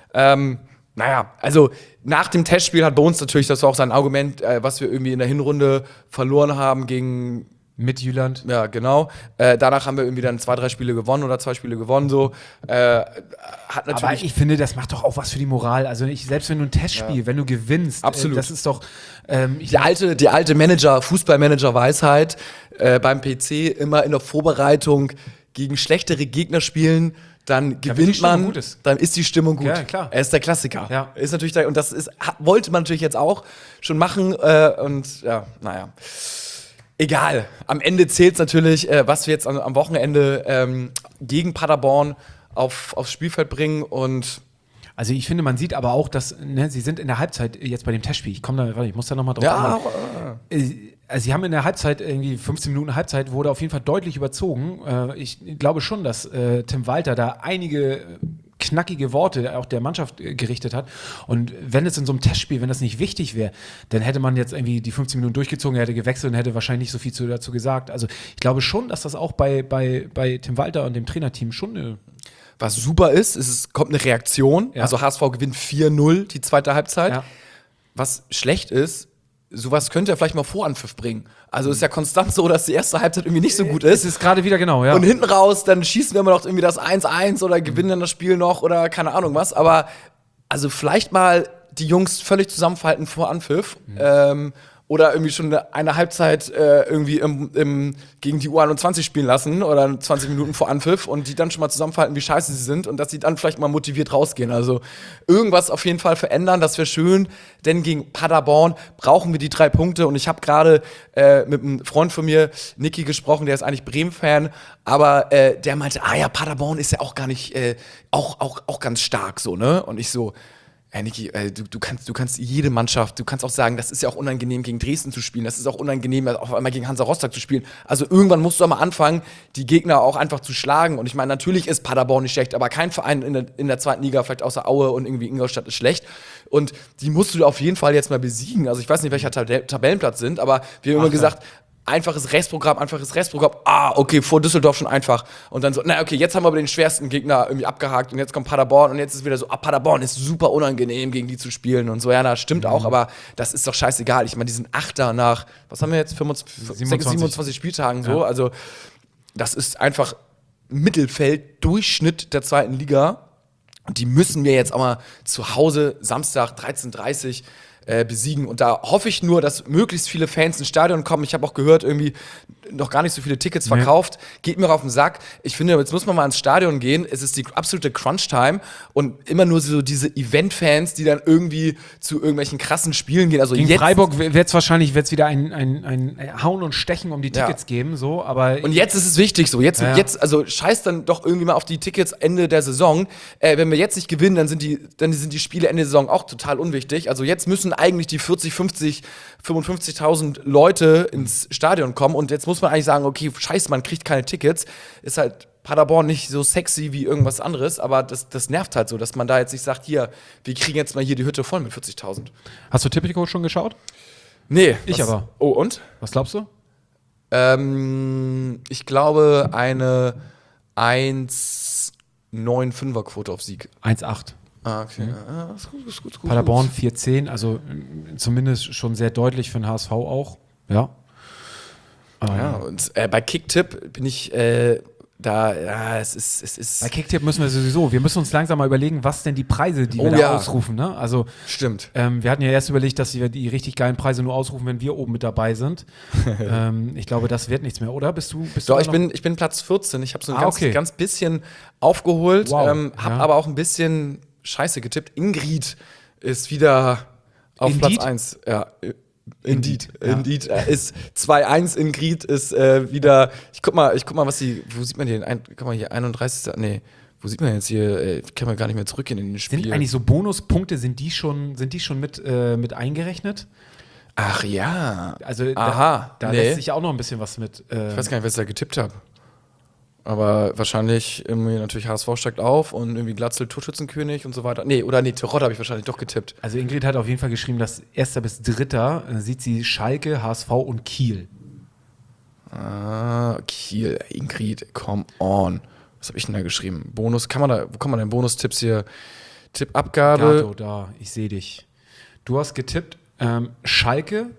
Also nach dem Testspiel hat Bones natürlich, das war auch sein Argument, was wir irgendwie in der Hinrunde verloren haben gegen mit Jüland. Ja, genau. Danach haben wir irgendwie dann 2 Spiele gewonnen oder 2 Spiele gewonnen. So. Hat natürlich. Aber ich finde, das macht doch auch was für die Moral. Also selbst wenn du ein Testspiel, wenn du gewinnst, absolut. Das ist doch die alte Fußballmanager-Weisheit beim PC immer in der Vorbereitung gegen schlechtere Gegner spielen. Dann gewinnt man, dann ist die Stimmung gut. Ja, klar. Er ist der Klassiker. Ja. Ist natürlich und das wollte man natürlich jetzt auch schon machen. Egal. Am Ende zählt es natürlich, was wir jetzt am Wochenende gegen Paderborn aufs Spielfeld bringen. Und also ich finde, man sieht aber auch, dass sie sind in der Halbzeit jetzt bei dem Testspiel. Ich muss da nochmal drauf sie haben in der Halbzeit, irgendwie 15 Minuten Halbzeit, wurde auf jeden Fall deutlich überzogen. Ich glaube schon, dass Tim Walter da einige knackige Worte auch der Mannschaft gerichtet hat. Und wenn es in so einem Testspiel, wenn das nicht wichtig wäre, dann hätte man jetzt irgendwie die 15 Minuten durchgezogen, er hätte gewechselt und hätte wahrscheinlich nicht so viel dazu gesagt. Also ich glaube schon, dass das auch bei Tim Walter und dem Trainerteam schon eine. Was super ist, es kommt eine Reaktion. Ja. Also HSV gewinnt 4-0 die zweite Halbzeit. Ja. Was schlecht ist, sowas könnte er vielleicht mal Voranpfiff bringen. Also ist ja konstant so, dass die erste Halbzeit irgendwie nicht so gut ist. Es ist gerade wieder genau, ja. Und hinten raus, dann schießen wir immer noch irgendwie das 1-1 oder gewinnen dann das Spiel noch oder keine Ahnung was. Aber also vielleicht mal die Jungs völlig zusammenfalten vor Anpfiff. Oder irgendwie schon eine Halbzeit irgendwie gegen die U21 spielen lassen oder 20 Minuten vor Anpfiff und die dann schon mal zusammenfalten, wie scheiße sie sind und dass sie dann vielleicht mal motiviert rausgehen. Also irgendwas auf jeden Fall verändern, das wäre schön, denn gegen Paderborn brauchen wir die 3 Punkte und ich habe gerade mit einem Freund von mir, Niki, gesprochen, der ist eigentlich Bremen-Fan, aber der meinte, ja, Paderborn ist ja auch gar nicht, auch ganz stark so, ne? Und ich so, Niki, du kannst jede Mannschaft, du kannst auch sagen, das ist ja auch unangenehm, gegen Dresden zu spielen, das ist auch unangenehm, auf einmal gegen Hansa Rostock zu spielen. Also irgendwann musst du auch mal anfangen, die Gegner auch einfach zu schlagen. Und ich meine, natürlich ist Paderborn nicht schlecht, aber kein Verein in der zweiten Liga, vielleicht außer Aue und irgendwie Ingolstadt, ist schlecht. Und die musst du auf jeden Fall jetzt mal besiegen. Also ich weiß nicht, welcher Tabellenplatz sind, aber wir haben immer gesagt, einfaches Restprogramm. Okay, vor Düsseldorf schon einfach. Und dann so, okay, jetzt haben wir aber den schwersten Gegner irgendwie abgehakt und jetzt kommt Paderborn und jetzt ist wieder so, Paderborn ist super unangenehm, gegen die zu spielen und so. Ja, das stimmt auch, aber das ist doch scheißegal. Ich meine, die sind Achter nach, was haben wir jetzt, 27 Spieltagen so. Ja. Also das ist einfach Mittelfeld, Durchschnitt der zweiten Liga. Und die müssen wir jetzt auch mal zu Hause Samstag 13:30 besiegen. Und da hoffe ich nur, dass möglichst viele Fans ins Stadion kommen. Ich habe auch gehört, irgendwie noch gar nicht so viele Tickets verkauft. Geht mir auf den Sack. Ich finde, jetzt muss man mal ins Stadion gehen. Es ist die absolute Crunch-Time und immer nur so diese Event-Fans, die dann irgendwie zu irgendwelchen krassen Spielen gehen. Also gegen jetzt Freiburg wird es wahrscheinlich wieder ein Hauen und Stechen um die Tickets geben. So, aber und jetzt ist es wichtig so. Jetzt, also scheiß dann doch irgendwie mal auf die Tickets Ende der Saison. Wenn wir jetzt nicht gewinnen, dann sind die Spiele Ende der Saison auch total unwichtig. Also jetzt müssen eigentlich die 40, 50, 55.000 Leute ins Stadion kommen und jetzt muss man eigentlich sagen, okay, scheiße, man kriegt keine Tickets. Ist halt Paderborn nicht so sexy wie irgendwas anderes, aber das nervt halt so, dass man da jetzt nicht sagt, hier, wir kriegen jetzt mal hier die Hütte voll mit 40.000. Hast du Tipico schon geschaut? Nee. Ich aber. Oh, und? Was glaubst du? Ich glaube eine 1,95er Quote auf Sieg. 1,8. Ah, okay. Ja, ist gut. Paderborn 4,10, also zumindest schon sehr deutlich für den HSV auch. Ja. Ja, und bei Kicktipp bin ich es ist. Bei Kicktipp müssen wir müssen uns langsam mal überlegen, was denn die Preise, die wir da ausrufen, ne? Also, stimmt. Wir hatten ja erst überlegt, dass wir die richtig geilen Preise nur ausrufen, wenn wir oben mit dabei sind. Ich glaube, das wird nichts mehr, oder? Bist du Doch, ich bin Platz 14. Ich habe so ein ganz bisschen aufgeholt, habe aber auch ein bisschen Scheiße getippt. Ingrid ist wieder auf Platz 1. Ja. Indeed ist 2-1. Ingrid ist wieder. Ich guck mal, was sie. Wo sieht man hier? Guck mal hier, 31. Nee, wo sieht man jetzt hier? Kann man gar nicht mehr zurückgehen in den Spiel. Sind eigentlich so Bonuspunkte, sind die schon mit eingerechnet? Ach ja. Also da lässt sich auch noch ein bisschen was mit. Ich weiß gar nicht, was ich da getippt habe. Aber wahrscheinlich irgendwie natürlich HSV steigt auf und irgendwie Glatzel Torschützenkönig und so weiter. Nee, Terodde habe ich wahrscheinlich doch getippt. Also Ingrid hat auf jeden Fall geschrieben, dass 1. bis 3. Sieht sie Schalke, HSV und Kiel. Ah, Kiel, Ingrid, come on. Was habe ich denn da geschrieben? Bonus, wo kann man denn Bonustipps hier? Tippabgabe. Gato, da, ich sehe dich. Du hast getippt Schalke,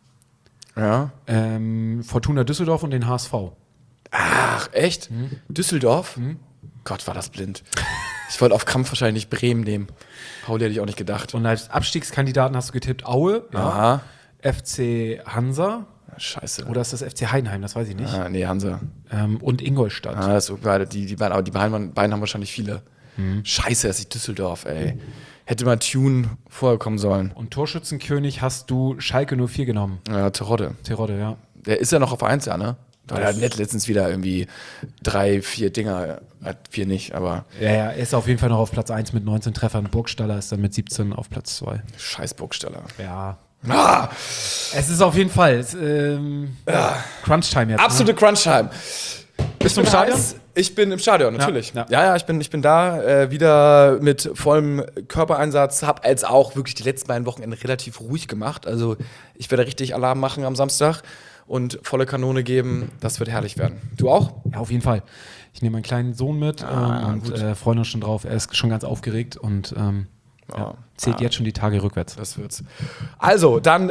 Fortuna Düsseldorf und den HSV. Ach, echt? Düsseldorf? Gott, war das blind. Ich wollte auf Kampf wahrscheinlich Bremen nehmen. Pauli hätte ich auch nicht gedacht. Und als Abstiegskandidaten hast du getippt Aue, Aha. FC Hansa. Scheiße. Oder ist das FC Heidenheim, das weiß ich nicht. Nee, Hansa. Und Ingolstadt. Das ist beide, die beiden haben wahrscheinlich viele. Scheiße, das ist Düsseldorf, ey. Hätte mal Tune vorher kommen sollen. Und Torschützenkönig hast du Schalke 04 genommen. Ja, Terodde, ja. Der ist ja noch auf 1, ja, ne? Weil er hat letztens wieder irgendwie 3, 4 Dinger, hat 4 nicht, aber. Ja, er ist auf jeden Fall noch auf Platz 1 mit 19 Treffern. Burgstaller ist dann mit 17 auf Platz 2. Scheiß Burgstaller. Ja. Es ist auf jeden Fall Crunch-Time jetzt. Absolute Crunch-Time. Bist du im Stadion? Ich bin im Stadion, natürlich. Ja. Ich bin da, wieder mit vollem Körpereinsatz. Hab jetzt auch wirklich die letzten beiden Wochenende relativ ruhig gemacht. Also ich werde richtig Alarm machen am Samstag und volle Kanone geben. Das wird herrlich werden. Du auch? Ja, auf jeden Fall. Ich nehme meinen kleinen Sohn mit und freuen uns schon drauf. Er ist schon ganz aufgeregt und zählt jetzt schon die Tage rückwärts. Das wird's. Also, dann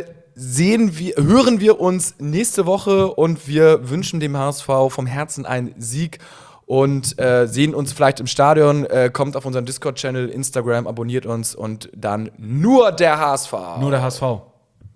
hören wir uns nächste Woche und wir wünschen dem HSV vom Herzen einen Sieg und sehen uns vielleicht im Stadion. Kommt auf unseren Discord-Channel, Instagram, abonniert uns und dann nur der HSV. Nur der HSV.